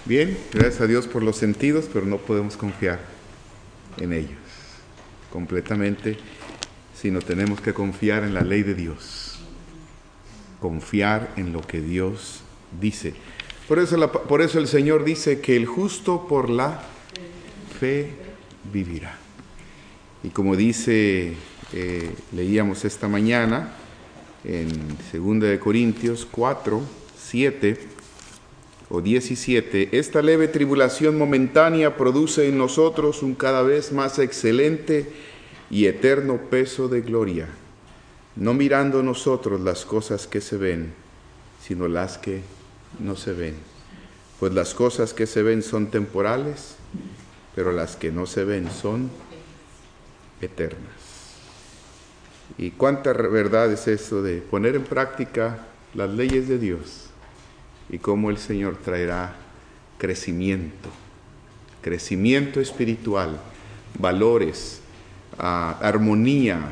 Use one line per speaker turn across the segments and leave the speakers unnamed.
Bien, gracias a Dios por los sentidos, pero no podemos confiar en ellos completamente, sino tenemos que confiar en la ley de Dios, confiar en lo que Dios dice. Por eso el Señor dice que el justo por la fe vivirá. Y como dice, leíamos esta mañana en 2 Corintios 4, 7 o 17, esta leve tribulación momentánea produce en nosotros un cada vez más excelente y eterno peso de gloria, no mirando nosotros las cosas que se ven, sino las que no se ven. Pues las cosas que se ven son temporales, pero las que no se ven son eternas. Y cuánta verdad es eso de poner en práctica las leyes de Dios y cómo el Señor traerá crecimiento espiritual, valores, armonía,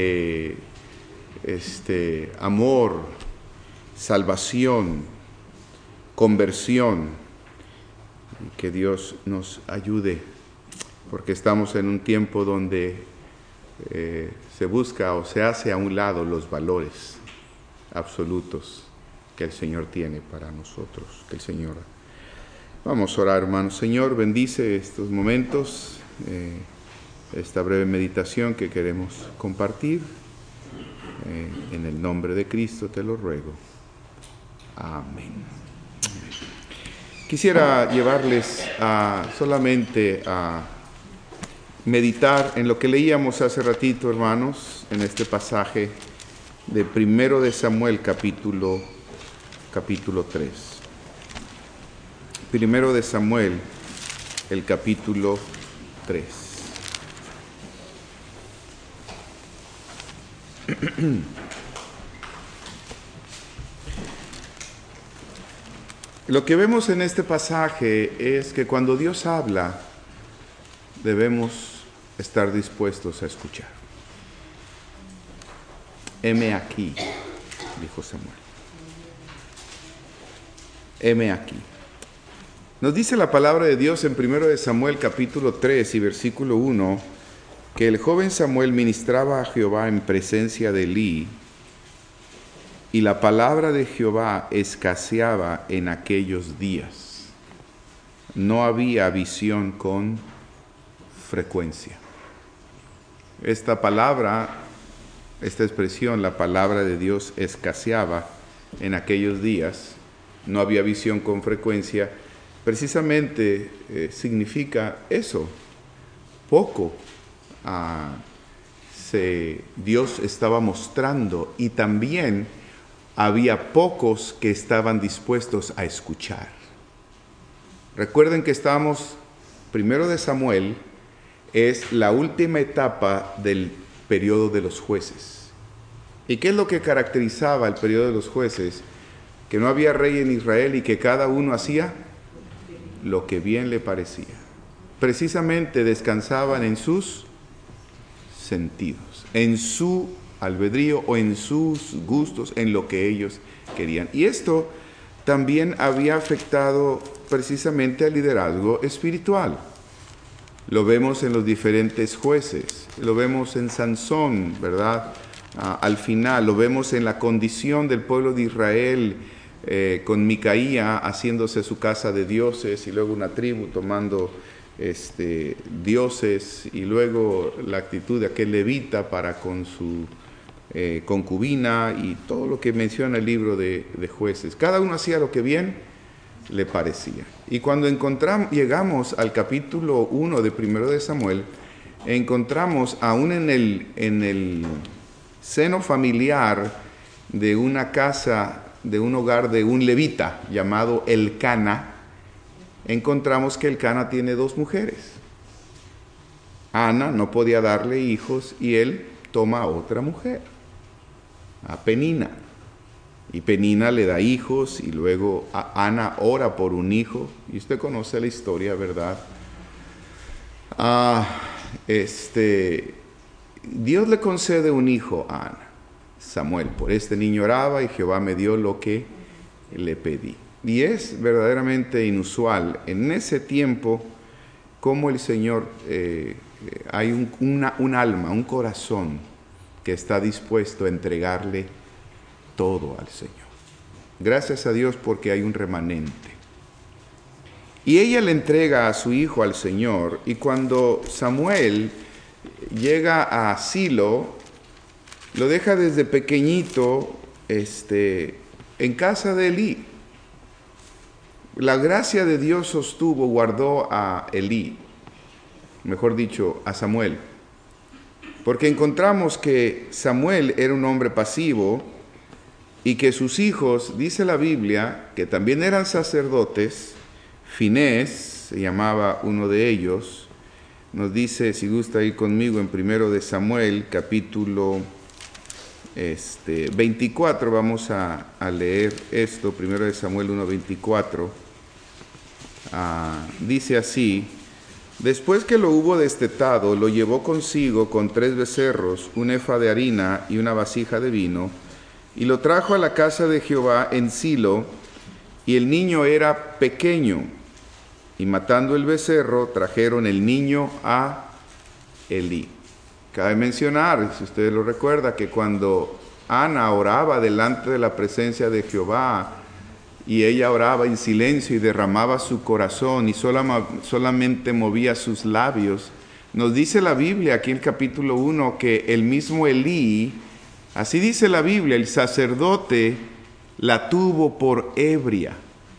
amor, salvación, conversión. Y que Dios nos ayude, porque estamos en un tiempo donde se busca o se hace a un lado los valores absolutos que el Señor tiene para nosotros. Que el Señor... Vamos a orar, hermanos. Señor, bendice estos momentos, esta breve meditación que queremos compartir. En el nombre de Cristo te lo ruego. Amén. Quisiera llevarles solamente a meditar en lo que leíamos hace ratito, hermanos, en este pasaje de 1 de Samuel, capítulo 3. 1 de Samuel, el capítulo 3. Lo que vemos en este pasaje es que cuando Dios habla, debemos estar dispuestos a escuchar. Heme aquí, dijo Samuel. Heme aquí. Nos dice la palabra de Dios en 1 de Samuel capítulo 3 y versículo 1, que el joven Samuel ministraba a Jehová en presencia de Elí, y la palabra de Jehová escaseaba en aquellos días. No había visión con frecuencia. Esta expresión, la palabra de Dios escaseaba en aquellos días, no había visión con frecuencia, precisamente significa eso, poco. Dios estaba mostrando, y también había pocos que estaban dispuestos a escuchar. Recuerden que estamos, 1 de Samuel, es la última etapa del periodo de los jueces. ¿Y qué es lo que caracterizaba el periodo de los jueces? Que no había rey en Israel y que cada uno hacía lo que bien le parecía. Precisamente descansaban en sus sentidos, en su albedrío o en sus gustos, en lo que ellos querían. Y esto también había afectado precisamente al liderazgo espiritual. Lo vemos en los diferentes jueces, lo vemos en Sansón, ¿verdad? Al final, lo vemos en la condición del pueblo de Israel, con Micaía haciéndose su casa de dioses, y luego una tribu tomando dioses, y luego la actitud de aquel levita para con su concubina, y todo lo que menciona el libro de jueces. Cada uno hacía lo que bien le parecía. Y cuando llegamos al capítulo 1 de 1 de Samuel, encontramos aún en el seno familiar de una casa, de un hogar de un levita llamado Elcana, encontramos que Elcana tiene 2 mujeres. Ana no podía darle hijos y él toma a otra mujer, a Penina. Y Penina le da hijos, y luego Ana ora por un hijo. Y usted conoce la historia, ¿verdad? Dios le concede un hijo a Ana, Samuel. Por este niño oraba y Jehová me dio lo que le pedí. Y es verdaderamente inusual en ese tiempo cómo el Señor, hay un alma, un corazón que está dispuesto a entregarle todo al Señor. Gracias a Dios porque hay un remanente. Y ella le entrega a su hijo al Señor, y cuando Samuel llega a Silo, lo deja desde pequeñito en casa de Elí. La gracia de Dios sostuvo, guardó a Elí, mejor dicho, a Samuel. Porque encontramos que Samuel era un hombre pasivo y que sus hijos, dice la Biblia, que también eran sacerdotes, Finés se llamaba uno de ellos, nos dice, si gusta ir conmigo en 1 de Samuel, capítulo 24, vamos a leer esto, 1 de Samuel 1:24, dice así: después que lo hubo destetado, lo llevó consigo con 3 becerros, un efa de harina y una vasija de vino, y lo trajo a la casa de Jehová en Silo, y el niño era pequeño. Y matando el becerro, trajeron el niño a Elí. Cabe mencionar, si usted lo recuerda, que cuando Ana oraba delante de la presencia de Jehová, y ella oraba en silencio y derramaba su corazón y solamente movía sus labios, nos dice la Biblia aquí en el capítulo 1 que el mismo Elí, así dice la Biblia, el sacerdote la tuvo por ebria.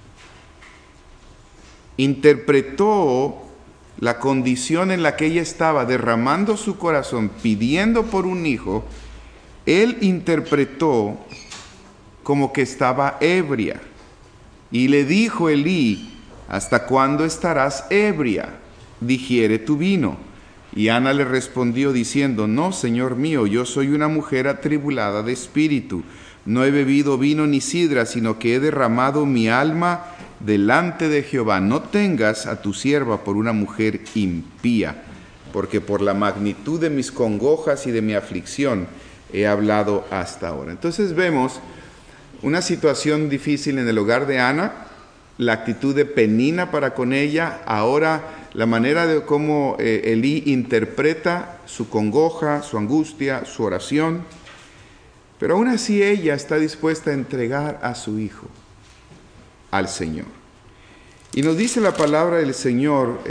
Interpretó la condición en la que ella estaba, derramando su corazón, pidiendo por un hijo. Él interpretó como que estaba ebria. Y le dijo Elí: ¿hasta cuándo estarás ebria? Digiere tu vino. Y Ana le respondió diciendo: no, Señor mío, yo soy una mujer atribulada de espíritu. No he bebido vino ni sidra, sino que he derramado mi alma delante de Jehová. No tengas a tu sierva por una mujer impía, porque por la magnitud de mis congojas y de mi aflicción he hablado hasta ahora. Entonces vemos una situación difícil en el hogar de Ana, la actitud de Penina para con ella, ahora la manera de cómo Elí interpreta su congoja, su angustia, su oración, pero aún así ella está dispuesta a entregar a su hijo al Señor. Y nos dice la palabra del Señor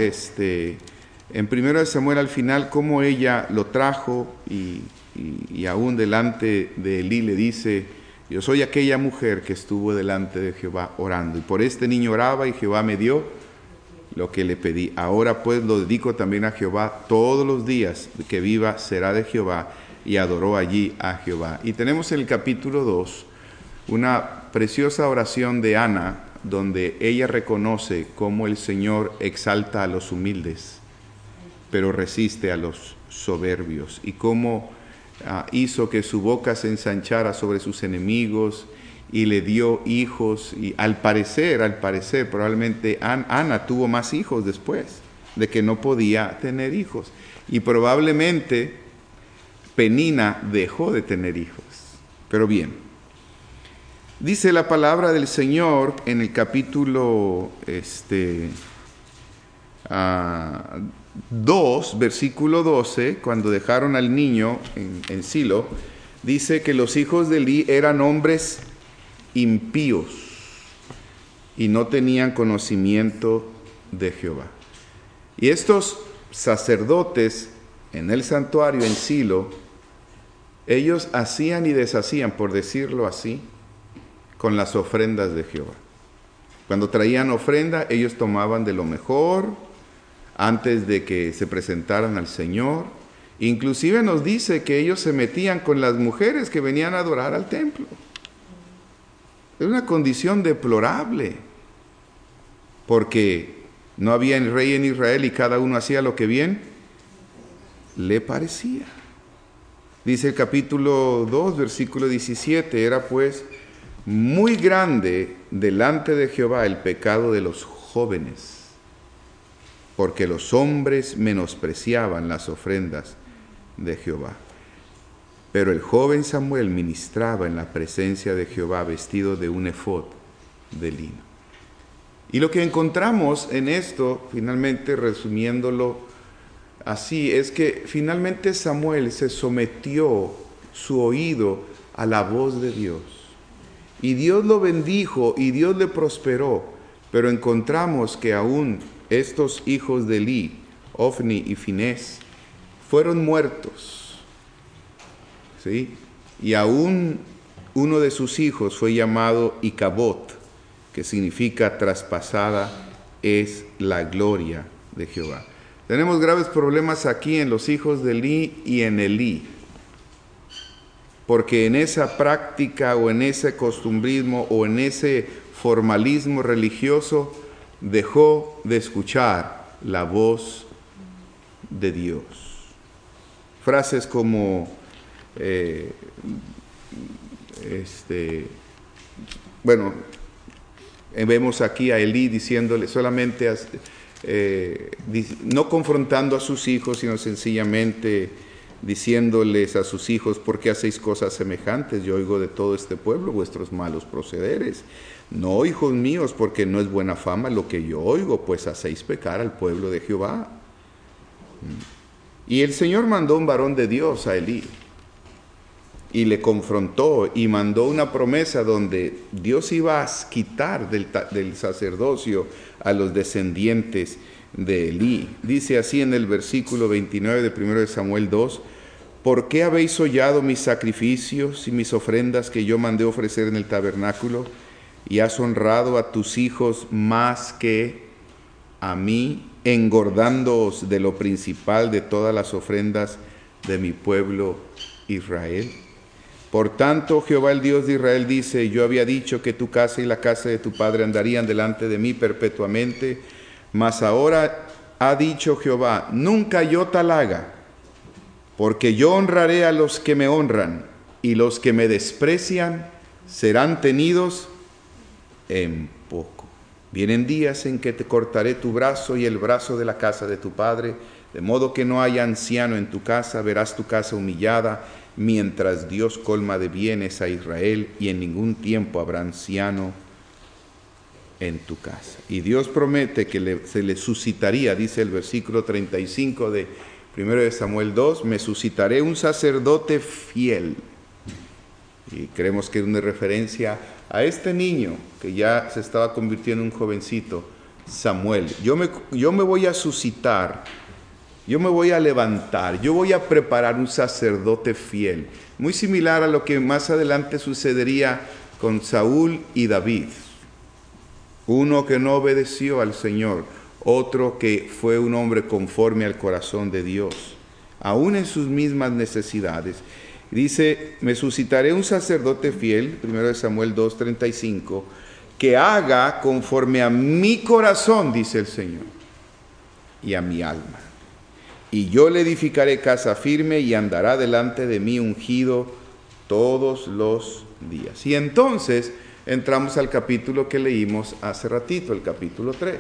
en 1 Samuel al final cómo ella lo trajo y aún delante de Elí le dice: yo soy aquella mujer que estuvo delante de Jehová orando, y por este niño oraba y Jehová me dio lo que le pedí. Ahora pues lo dedico también a Jehová, todos los días que viva será de Jehová. Y adoró allí a Jehová. Y tenemos en el capítulo 2 una preciosa oración de Ana, donde ella reconoce cómo el Señor exalta a los humildes, pero resiste a los soberbios, y cómo hizo que su boca se ensanchara sobre sus enemigos y le dio hijos. Y al parecer, probablemente Ana tuvo más hijos después de que no podía tener hijos. Y probablemente Penina dejó de tener hijos. Pero bien, dice la palabra del Señor en el capítulo 2, versículo 12, cuando dejaron al niño en Silo, dice que los hijos de Elí eran hombres impíos y no tenían conocimiento de Jehová. Y estos sacerdotes en el santuario en Silo, ellos hacían y deshacían, por decirlo así, con las ofrendas de Jehová. Cuando traían ofrenda, ellos tomaban de lo mejor antes de que se presentaran al Señor. Inclusive nos dice que ellos se metían con las mujeres que venían a adorar al templo. Es una condición deplorable, porque no había rey en Israel y cada uno hacía lo que bien le parecía. Dice el capítulo 2, versículo 17, era pues muy grande delante de Jehová el pecado de los jóvenes, porque los hombres menospreciaban las ofrendas de Jehová. Pero el joven Samuel ministraba en la presencia de Jehová vestido de un efod de lino. Y lo que encontramos en esto, finalmente resumiéndolo así, es que finalmente Samuel se sometió su oído a la voz de Dios. Y Dios lo bendijo y Dios le prosperó. Pero encontramos que aún estos hijos de Elí, Ofni y Finés, fueron muertos, ¿sí? Y aún uno de sus hijos fue llamado Icabod, que significa traspasada es la gloria de Jehová. Tenemos graves problemas aquí en los hijos de Elí y en Elí, porque en esa práctica o en ese costumbrismo o en ese formalismo religioso dejó de escuchar la voz de Dios. Frases como vemos aquí a Elí diciéndole solamente no confrontando a sus hijos, sino sencillamente diciéndoles a sus hijos: ¿por qué hacéis cosas semejantes? Yo oigo de todo este pueblo vuestros malos procederes. No, hijos míos, porque no es buena fama lo que yo oigo, pues hacéis pecar al pueblo de Jehová. Y el Señor mandó un varón de Dios a Elí y le confrontó y mandó una promesa donde Dios iba a quitar del sacerdocio a los descendientes de Elí. Dice así en el versículo 29 de 1 de Samuel 2: ¿por qué habéis hollado mis sacrificios y mis ofrendas que yo mandé ofrecer en el tabernáculo? Y has honrado a tus hijos más que a mí, engordándoos de lo principal de todas las ofrendas de mi pueblo Israel. Por tanto, Jehová el Dios de Israel dice: yo había dicho que tu casa y la casa de tu padre andarían delante de mí perpetuamente, mas ahora ha dicho Jehová: nunca yo tal haga, porque yo honraré a los que me honran, y los que me desprecian serán tenidos en poco. Vienen días en que te cortaré tu brazo y el brazo de la casa de tu padre, de modo que no haya anciano en tu casa, verás tu casa humillada, mientras Dios colma de bienes a Israel, y en ningún tiempo habrá anciano en tu casa. Y Dios promete que se le suscitaría, dice el versículo 35 de 1 de Samuel 2, me suscitaré un sacerdote fiel. Y creemos que es una referencia a este niño que ya se estaba convirtiendo en un jovencito, Samuel. Yo me voy a suscitar, yo me voy a levantar, yo voy a preparar un sacerdote fiel, muy similar a lo que más adelante sucedería con Saúl y David. Uno que no obedeció al Señor, otro que fue un hombre conforme al corazón de Dios, aún en sus mismas necesidades. Dice: me suscitaré un sacerdote fiel, 1 Samuel 2:35, que haga conforme a mi corazón, dice el Señor, y a mi alma. Y yo le edificaré casa firme y andará delante de mí ungido todos los días. Y entonces entramos al capítulo que leímos hace ratito, el capítulo 3.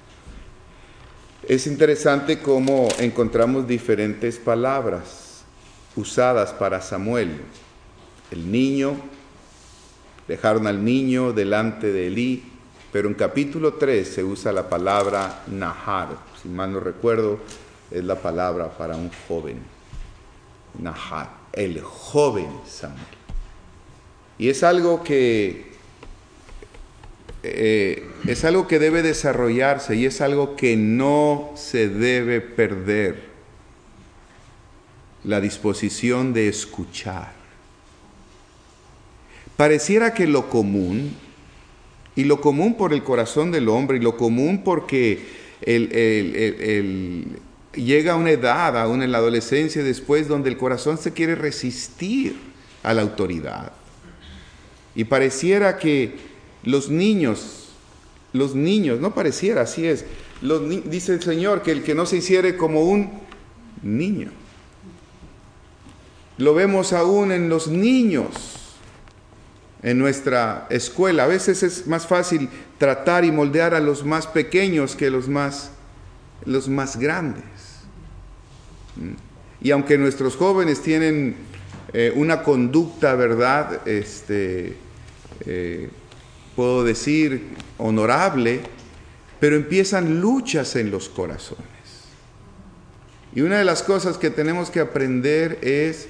Es interesante cómo encontramos diferentes palabras usadas para Samuel. El niño, dejaron al niño delante de Elí, pero en capítulo 3 se usa la palabra Nahar, si mal no recuerdo, es la palabra para un joven. Nahar, el joven Samuel. Y es algo que debe desarrollarse y es algo que no se debe perder: la disposición de escuchar. Pareciera que lo común, y lo común por el corazón del hombre, y lo común porque llega a una edad, aún en la adolescencia después, donde el corazón se quiere resistir a la autoridad. Y pareciera que los niños, no pareciera, así es, dice el Señor que el que no se hiciere como un niño. Lo vemos aún en los niños, en nuestra escuela. A veces es más fácil tratar y moldear a los más pequeños que los más grandes. Y aunque nuestros jóvenes tienen una conducta, ¿verdad? Puedo decir, honorable, pero empiezan luchas en los corazones. Y una de las cosas que tenemos que aprender es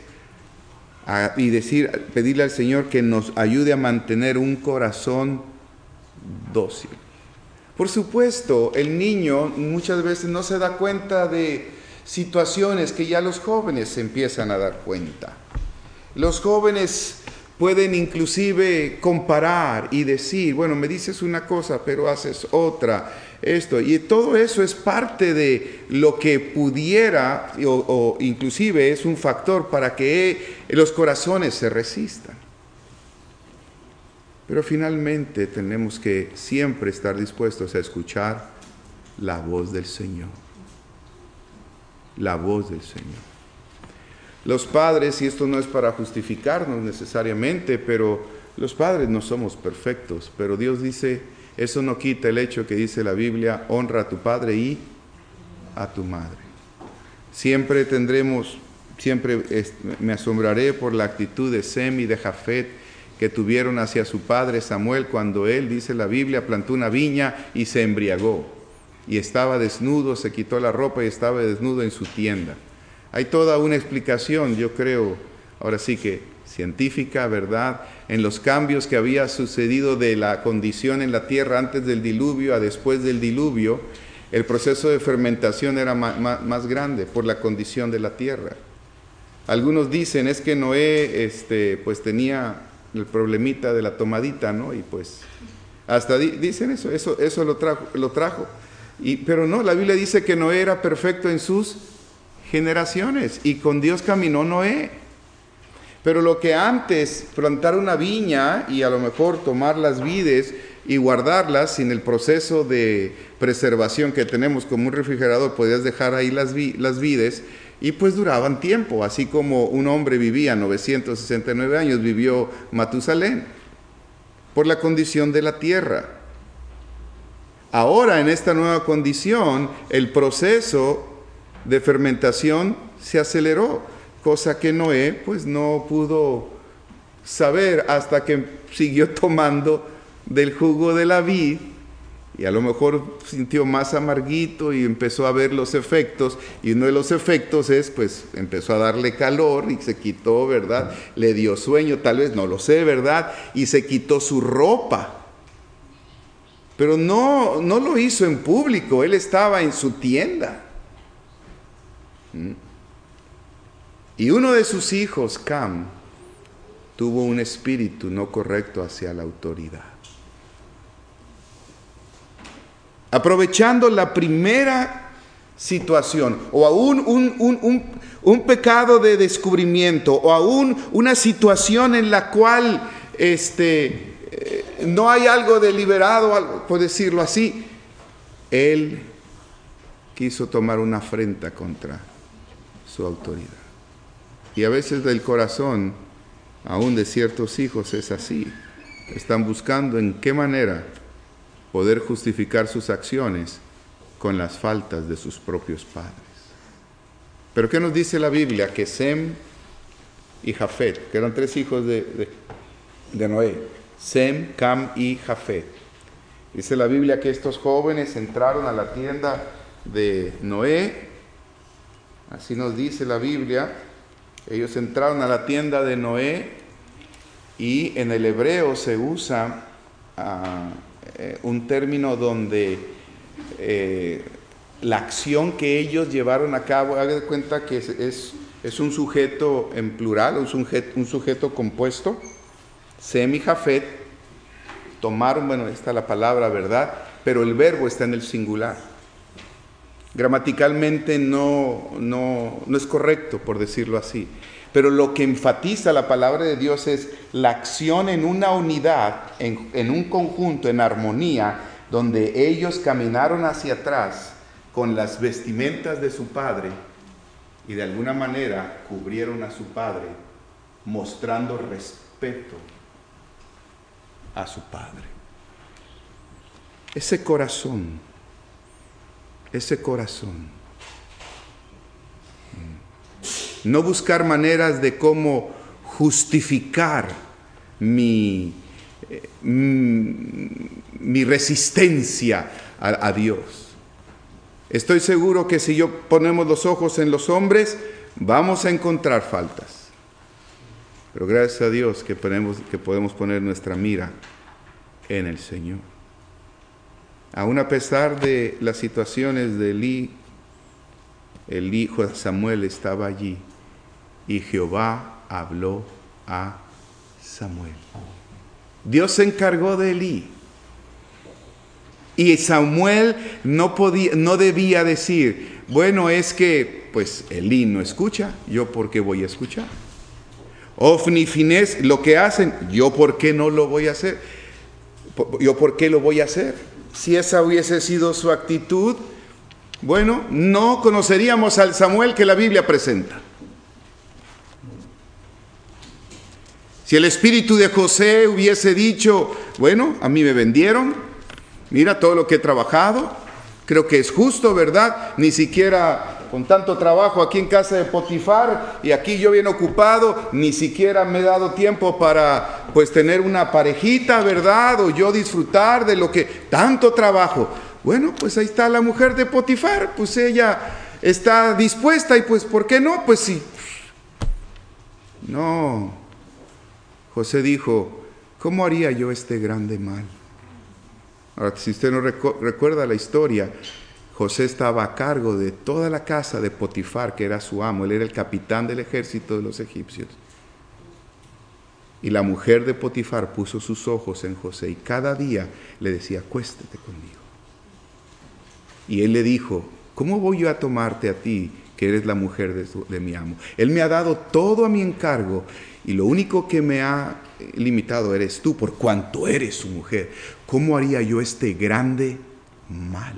pedirle al Señor que nos ayude a mantener un corazón dócil. Por supuesto, el niño muchas veces no se da cuenta de situaciones que ya los jóvenes se empiezan a dar cuenta. Los jóvenes pueden inclusive comparar y decir, bueno, me dices una cosa, pero haces otra, esto. Y todo eso es parte de lo que pudiera, o inclusive es un factor para que los corazones se resistan. Pero finalmente tenemos que siempre estar dispuestos a escuchar la voz del Señor. La voz del Señor. Los padres, y esto no es para justificarnos necesariamente, pero los padres no somos perfectos. Pero Dios dice, eso no quita el hecho que dice la Biblia, honra a tu padre y a tu madre. Siempre me asombraré por la actitud de Sem y de Jafet que tuvieron hacia su padre Samuel cuando él, dice la Biblia, plantó una viña y se embriagó. Y estaba desnudo, se quitó la ropa y estaba desnudo en su tienda. Hay toda una explicación, yo creo, ahora sí que científica, ¿verdad?, en los cambios que había sucedido de la condición en la tierra antes del diluvio a después del diluvio. El proceso de fermentación era más grande por la condición de la tierra. Algunos dicen, es que Noé pues tenía el problemita de la tomadita, ¿no? Y pues hasta dicen eso lo trajo. Pero no, la Biblia dice que Noé era perfecto en sus generaciones y con Dios caminó Noé. Pero lo que antes, plantar una viña y a lo mejor tomar las vides y guardarlas sin el proceso de preservación que tenemos como un refrigerador, podías dejar ahí las vides y pues duraban tiempo, así como un hombre vivía 969 años, vivió Matusalén, por la condición de la tierra. Ahora en esta nueva condición, el proceso de fermentación se aceleró, cosa que Noé pues no pudo saber hasta que siguió tomando del jugo de la vid y a lo mejor sintió más amarguito y empezó a ver los efectos, y uno de los efectos es pues empezó a darle calor y se quitó, ¿verdad? Le dio sueño, tal vez, no lo sé, ¿verdad? Y se quitó su ropa. Pero no lo hizo en público, él estaba en su tienda. Y uno de sus hijos, Cam, tuvo un espíritu no correcto hacia la autoridad. Aprovechando la primera situación, o aún un pecado de descubrimiento, o aún una situación en la cual no hay algo deliberado, por decirlo así, él quiso tomar una afrenta contra su autoridad. Y a veces del corazón, aún de ciertos hijos, es así. Están buscando en qué manera poder justificar sus acciones con las faltas de sus propios padres. Pero ¿qué nos dice la Biblia? Que Sem y Jafet, que eran tres hijos de Noé, Sem, Cam y Jafet. Dice la Biblia que estos jóvenes entraron a la tienda de Noé, así nos dice la Biblia, ellos entraron a la tienda de Noé y en el hebreo se usa un término donde la acción que ellos llevaron a cabo, haga de cuenta que es un sujeto en plural, un sujeto compuesto. Sem y Jafet tomaron, bueno, esta es la palabra, ¿verdad? Pero el verbo está en el singular. Gramaticalmente no es correcto, por decirlo así. Pero lo que enfatiza la palabra de Dios es la acción en una unidad, en un conjunto, en armonía, donde ellos caminaron hacia atrás con las vestimentas de su padre y de alguna manera cubrieron a su padre, mostrando respeto a su padre. Ese corazón. No buscar maneras de cómo justificar mi mi resistencia a Dios. Estoy seguro que si ponemos los ojos en los hombres, vamos a encontrar faltas. Pero gracias a Dios que podemos poner nuestra mira en el Señor. Aún a pesar de las situaciones de Elí, el hijo de Samuel estaba allí y Jehová habló a Samuel. Dios se encargó de Elí. Y Samuel no debía decir, bueno, es que pues Elí no escucha, ¿yo por qué voy a escuchar? Ofni y Finés lo que hacen, ¿yo por qué no lo voy a hacer? ¿Yo por qué lo voy a hacer? Si esa hubiese sido su actitud, bueno, no conoceríamos al Samuel que la Biblia presenta. Si el espíritu de José hubiese dicho, bueno, a mí me vendieron, mira todo lo que he trabajado, creo que es justo, ¿verdad? Ni siquiera con tanto trabajo aquí en casa de Potifar y aquí yo bien ocupado, ni siquiera me he dado tiempo para pues tener una parejita, ¿verdad? O yo disfrutar de lo que tanto trabajo. Bueno, pues ahí está la mujer de Potifar, pues ella está dispuesta y pues ¿por qué no? Pues sí. No, José dijo, ¿cómo haría yo este grande mal? Ahora, si usted no recuerda la historia, José estaba a cargo de toda la casa de Potifar, que era su amo. Él era el capitán del ejército de los egipcios. Y la mujer de Potifar puso sus ojos en José y cada día le decía, acuéstate conmigo. Y él le dijo, ¿cómo voy yo a tomarte a ti, que eres la mujer de mi amo? Él me ha dado todo a mi encargo y lo único que me ha limitado eres tú, por cuanto eres su mujer. ¿Cómo haría yo este grande mal?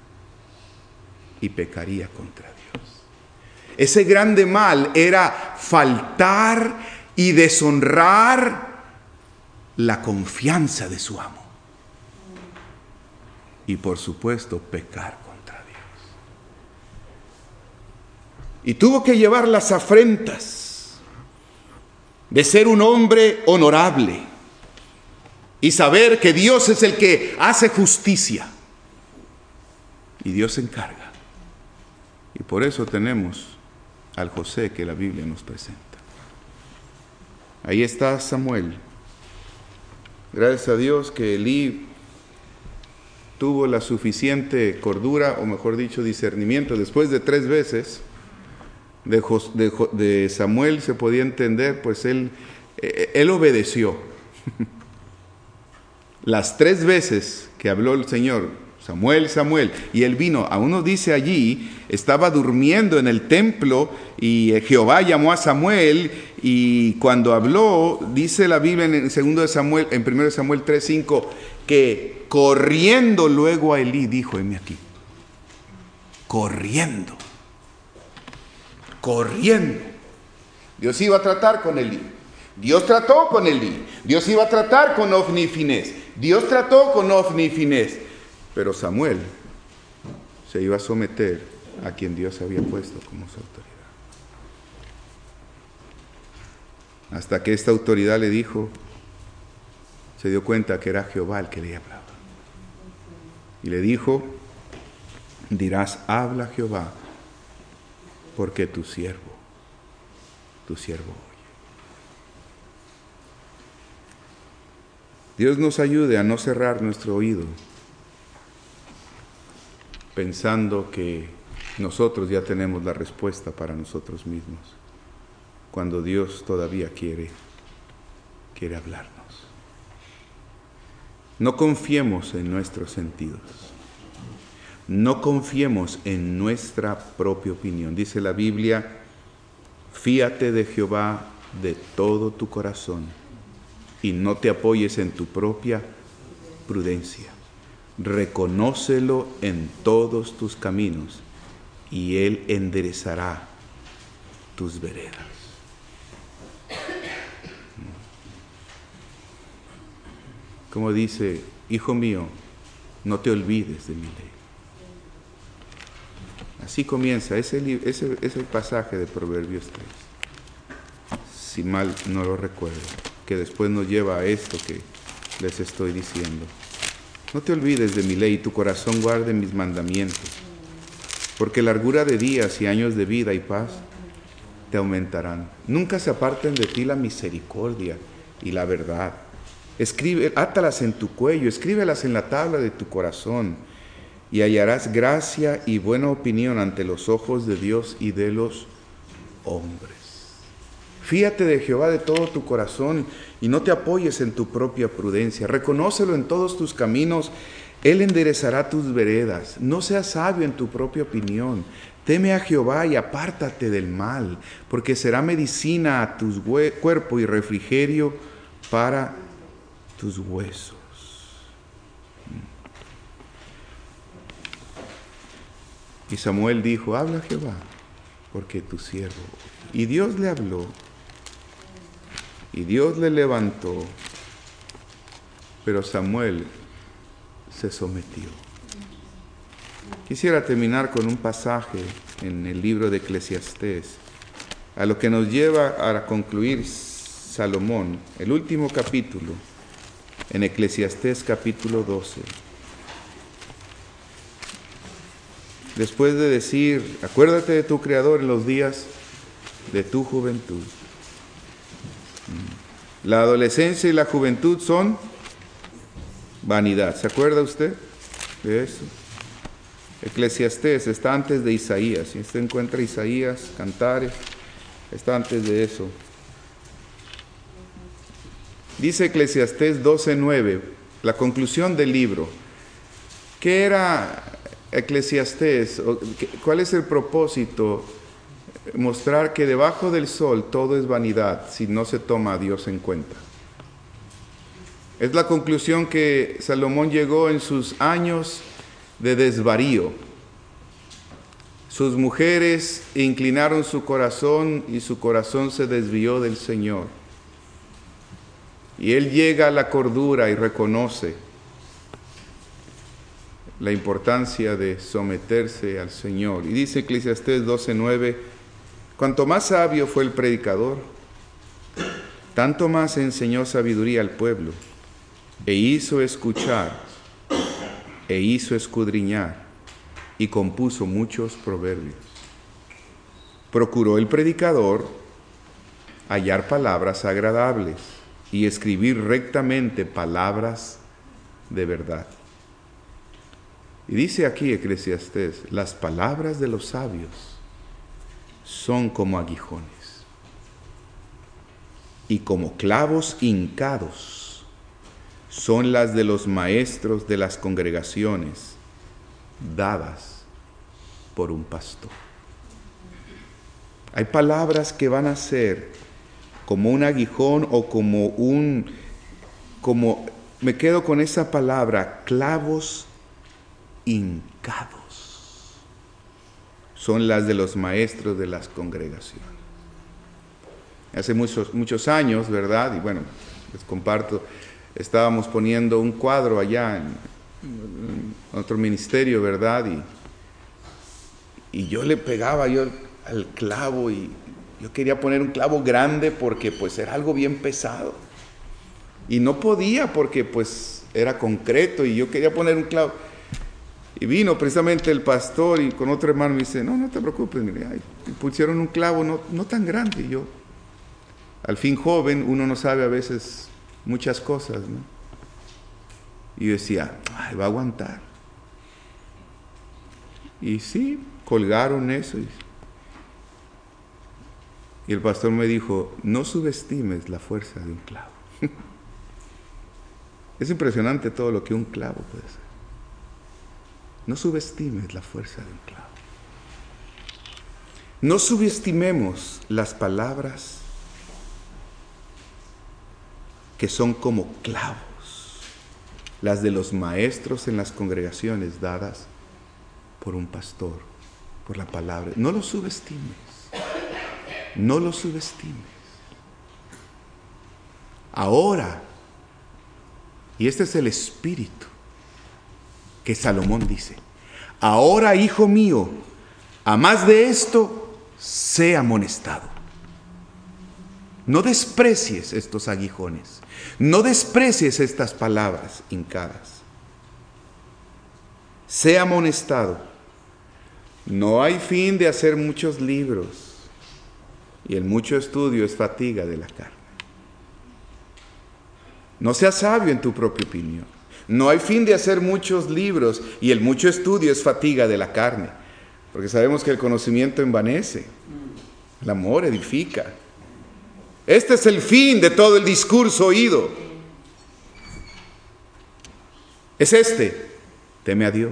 Y pecaría contra Dios. Ese grande mal era faltar y deshonrar la confianza de su amo. Y por supuesto, pecar contra Dios. Y tuvo que llevar las afrentas de ser un hombre honorable y saber que Dios es el que hace justicia. Y Dios se encarga. Y por eso tenemos al José que la Biblia nos presenta. Ahí está Samuel. Gracias a Dios que Elí tuvo la suficiente cordura, o mejor dicho, discernimiento. Después de 3 veces de Samuel se podía entender, pues él obedeció. Las 3 veces que habló el Señor, Samuel, Samuel, y él vino, a uno dice allí, estaba durmiendo en el templo y Jehová llamó a Samuel y cuando habló, dice la Biblia en 1 Samuel 3:5, que corriendo luego a Elí, dijo, heme aquí, corriendo. Dios iba a tratar con Elí. Dios trató con Elí. Dios iba a tratar con Ofni y Finés. Dios trató con Ofni y Finés. Pero Samuel se iba a someter a quien Dios había puesto como su autoridad. Hasta que esta autoridad le dijo, se dio cuenta que era Jehová el que le hablaba. Y le dijo, dirás, habla Jehová, porque tu siervo oye. Dios nos ayude a no cerrar nuestro oído pensando que nosotros ya tenemos la respuesta para nosotros mismos, cuando Dios todavía quiere hablarnos. No confiemos en nuestros sentidos. No confiemos en nuestra propia opinión. Dice la Biblia, fíate de Jehová de todo tu corazón y no te apoyes en tu propia prudencia. Reconócelo en todos tus caminos y Él enderezará tus veredas. Como dice, hijo mío, no te olvides de mi ley. Así comienza, es el pasaje de Proverbios 3, si mal no lo recuerdo, que después nos lleva a esto que les estoy diciendo. No te olvides de mi ley, tu corazón guarde mis mandamientos, porque largura de días y años de vida y paz te aumentarán. Nunca se aparten de ti la misericordia y la verdad. Átalas en tu cuello, escríbelas en la tabla de tu corazón, y hallarás gracia y buena opinión ante los ojos de Dios y de los hombres. Fíate de Jehová de todo tu corazón y no te apoyes en tu propia prudencia. Reconócelo en todos tus caminos, Él enderezará tus veredas. No seas sabio en tu propia opinión. Teme a Jehová y apártate del mal, porque será medicina a tu cuerpo y refrigerio para tus huesos. Y Samuel dijo, habla Jehová, porque tu siervo. Y Dios le habló, y Dios le levantó, pero Samuel se sometió. Quisiera terminar con un pasaje en el libro de Eclesiastés, a lo que nos lleva a concluir Salomón, el último capítulo, en Eclesiastés capítulo 12. Después de decir, acuérdate de tu Creador en los días de tu juventud. La adolescencia y la juventud son vanidad. ¿Se acuerda usted de eso? Eclesiastés está antes de Isaías. Si usted encuentra Isaías, Cantares, está antes de eso. Dice Eclesiastés 12:9, la conclusión del libro. ¿Qué era Eclesiastés? ¿Cuál es el propósito? Mostrar que debajo del sol todo es vanidad si no se toma a Dios en cuenta. Es la conclusión que Salomón llegó en sus años de desvarío. Sus mujeres inclinaron su corazón y su corazón se desvió del Señor. Y él llega a la cordura y reconoce la importancia de someterse al Señor. Y dice Eclesiastés 12:9, cuanto más sabio fue el predicador, tanto más enseñó sabiduría al pueblo, e hizo escuchar, e hizo escudriñar, y compuso muchos proverbios. Procuró el predicador hallar palabras agradables y escribir rectamente palabras de verdad. Y dice aquí Eclesiastés, las palabras de los sabios son como aguijones y como clavos hincados son las de los maestros de las congregaciones dadas por un pastor. Hay palabras que van a ser como un aguijón o me quedo con esa palabra, clavos hincados. Son las de los maestros de las congregaciones. Hace muchos años, ¿verdad? Y bueno, les comparto, estábamos poniendo un cuadro allá en otro ministerio, ¿verdad? Y yo le pegaba al clavo y yo quería poner un clavo grande porque pues era algo bien pesado. Y no podía porque pues era concreto y yo quería poner un clavo. Y vino precisamente el pastor y con otro hermano me dice, no te preocupes, mire, pusieron un clavo no tan grande. Y yo, al fin joven, uno no sabe a veces muchas cosas, ¿no? Y yo decía, va a aguantar. Y sí, colgaron eso. Y el pastor me dijo, no subestimes la fuerza de un clavo. Es impresionante todo lo que un clavo puede hacer. No subestimes la fuerza de un clavo. No subestimemos las palabras que son como clavos, las de los maestros en las congregaciones dadas por un pastor, por la palabra. No lo subestimes. No lo subestimes. Ahora, y este es el espíritu que Salomón dice, ahora, hijo mío, a más de esto, sé amonestado. No desprecies estos aguijones, No desprecies estas palabras hincadas. Sea amonestado. No hay fin de hacer muchos libros, y el mucho estudio es fatiga de la carne. No seas sabio en tu propia opinión. No hay fin de hacer muchos libros, y el mucho estudio es fatiga de la carne. Porque sabemos que el conocimiento envanece, el amor edifica. Este es el fin de todo el discurso oído. Es este: teme a Dios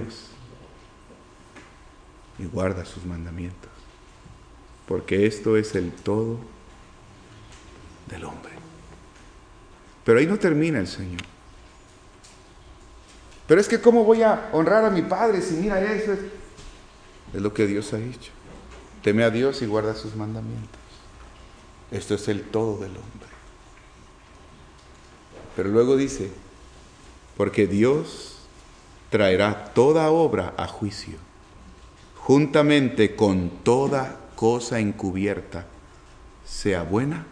y guarda sus mandamientos, porque esto es el todo del hombre. Pero ahí no termina el Señor. Pero es que ¿cómo voy a honrar a mi Padre si mira eso? Es lo que Dios ha dicho. Teme a Dios y guarda sus mandamientos. Esto es el todo del hombre. Pero luego dice, porque Dios traerá toda obra a juicio, juntamente con toda cosa encubierta, sea buena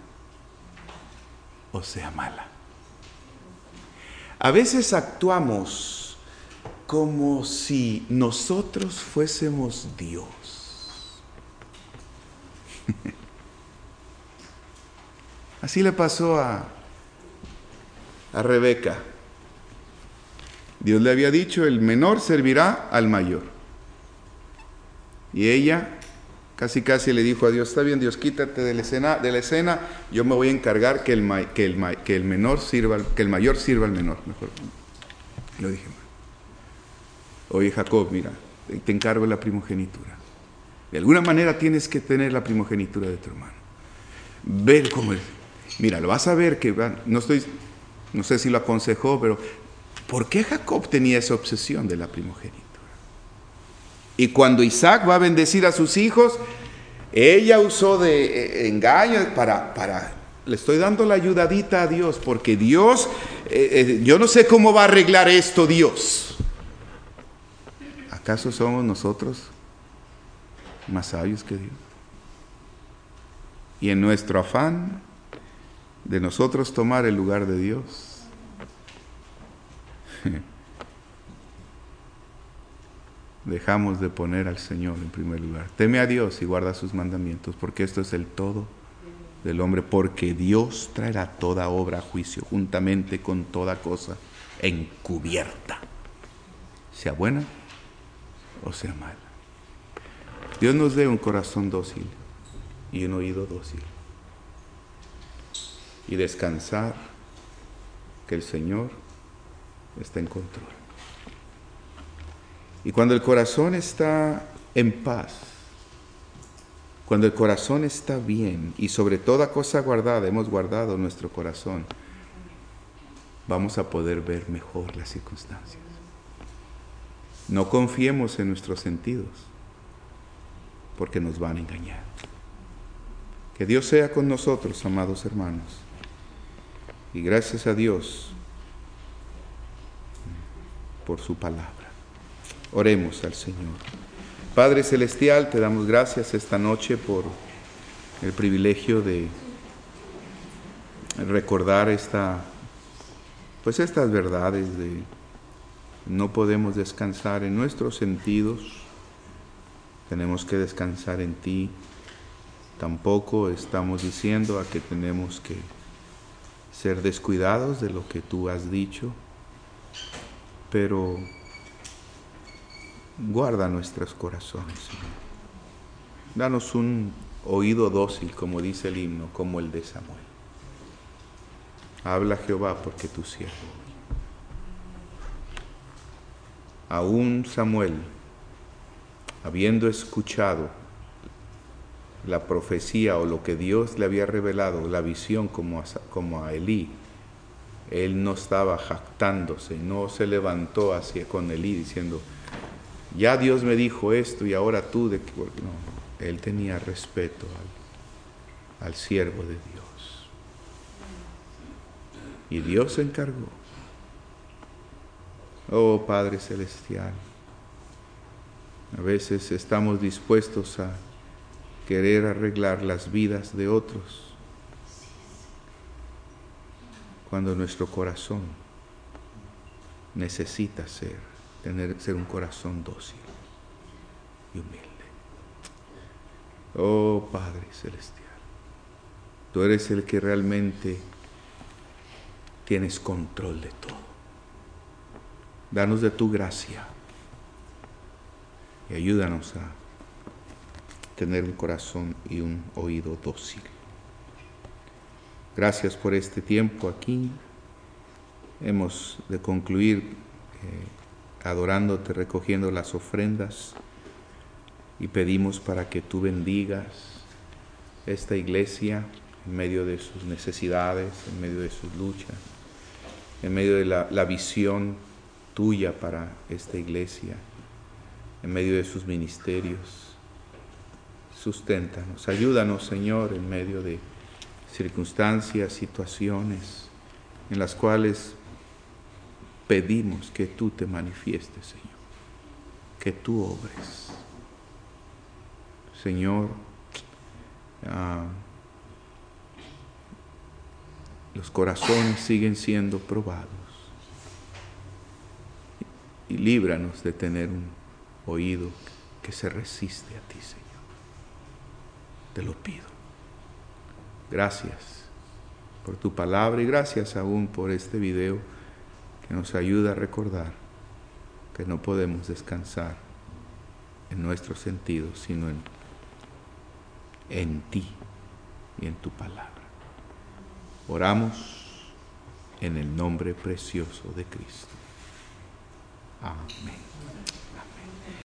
o sea mala. A veces actuamos como si nosotros fuésemos Dios. Así le pasó a Rebeca. Dios le había dicho, el menor servirá al mayor. Y ella casi le dijo a Dios, está bien Dios, quítate de la escena, yo me voy a encargar que el mayor sirva al menor. Mejor lo dije mal. Oye Jacob, mira, te encargo la primogenitura. De alguna manera tienes que tener la primogenitura de tu hermano. Ver cómo es. Mira, lo vas a ver que no sé si lo aconsejó, pero ¿por qué Jacob tenía esa obsesión de la primogenitura? Y cuando Isaac va a bendecir a sus hijos, ella usó de engaño le estoy dando la ayudadita a Dios, porque Dios, yo no sé cómo va a arreglar esto Dios. ¿Acaso somos nosotros más sabios que Dios? Y en nuestro afán de nosotros tomar el lugar de Dios, dejamos de poner al Señor en primer lugar. Teme a Dios y guarda sus mandamientos, porque esto es el todo del hombre, porque Dios traerá toda obra a juicio, juntamente con toda cosa encubierta, sea buena o sea mala. Dios nos dé un corazón dócil y un oído dócil, y descansar que el Señor está en control. Y cuando el corazón está en paz, cuando el corazón está bien, y sobre toda cosa guardada, hemos guardado nuestro corazón, vamos a poder ver mejor las circunstancias. No confiemos en nuestros sentidos, porque nos van a engañar. Que Dios sea con nosotros, amados hermanos. Y gracias a Dios por su palabra. Oremos al Señor. Padre Celestial, te damos gracias esta noche por el privilegio de recordar estas verdades de no podemos descansar en nuestros sentidos, tenemos que descansar en ti. Tampoco estamos diciendo a que tenemos que ser descuidados de lo que tú has dicho, pero guarda nuestros corazones, Señor. Danos un oído dócil, como dice el himno, como el de Samuel. Habla Jehová, porque tu siervo. Aún Samuel, habiendo escuchado la profecía o lo que Dios le había revelado, la visión como a Elí, él no estaba jactándose, no se levantó hacia con Elí diciendo, ya Dios me dijo esto y ahora tú de qué. No, él tenía respeto al siervo de Dios. Y Dios se encargó. Oh Padre Celestial, a veces estamos dispuestos a querer arreglar las vidas de otros cuando nuestro corazón necesita ser un corazón dócil y humilde. Oh Padre Celestial, tú eres el que realmente tienes control de todo. Danos de tu gracia y ayúdanos a tener un corazón y un oído dócil. Gracias por este tiempo aquí. Hemos de concluir adorándote, recogiendo las ofrendas, y pedimos para que tú bendigas esta iglesia en medio de sus necesidades, en medio de sus luchas, en medio de la visión tuya para esta iglesia, en medio de sus ministerios. Susténtanos, ayúdanos, Señor, en medio de circunstancias, situaciones en las cuales pedimos que tú te manifiestes, Señor, que tú obres. Señor, los corazones siguen siendo probados y líbranos de tener un oído que se resiste a ti, Señor. Te lo pido. Gracias por tu palabra y gracias aún por este video que nos ayuda a recordar que no podemos descansar en nuestros sentidos, sino en ti y en tu palabra. Oramos en el nombre precioso de Cristo. Amén.